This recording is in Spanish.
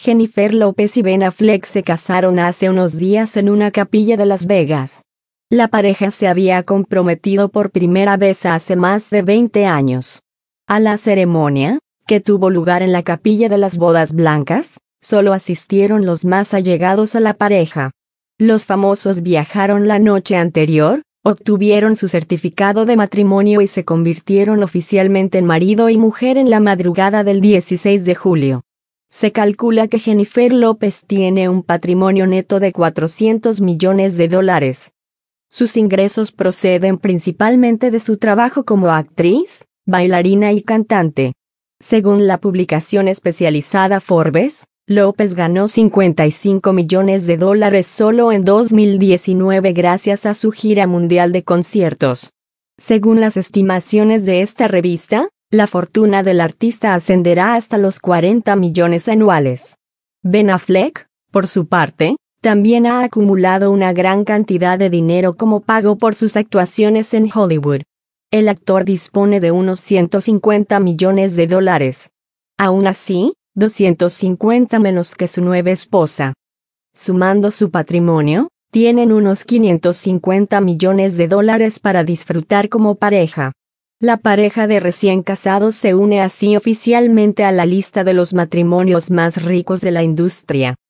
Jennifer López y Ben Affleck se casaron hace unos días en una capilla de Las Vegas. La pareja se había comprometido por primera vez hace más de 20 años. A la ceremonia, que tuvo lugar en la capilla de las bodas blancas, solo asistieron los más allegados a la pareja. Los famosos viajaron la noche anterior, obtuvieron su certificado de matrimonio y se convirtieron oficialmente en marido y mujer en la madrugada del 16 de julio. Se calcula que Jennifer López tiene un patrimonio neto de $400 millones. Sus ingresos proceden principalmente de su trabajo como actriz, bailarina y cantante. Según la publicación especializada Forbes, López ganó $55 millones solo en 2019 gracias a su gira mundial de conciertos. Según las estimaciones de esta revista, la fortuna del artista ascenderá hasta los 40 millones anuales. Ben Affleck, por su parte, también ha acumulado una gran cantidad de dinero como pago por sus actuaciones en Hollywood. El actor dispone de unos $150 millones. Aún así, 250 menos que su nueva esposa. Sumando su patrimonio, tienen unos $550 millones para disfrutar como pareja. La pareja de recién casados se une así oficialmente a la lista de los matrimonios más ricos de la industria.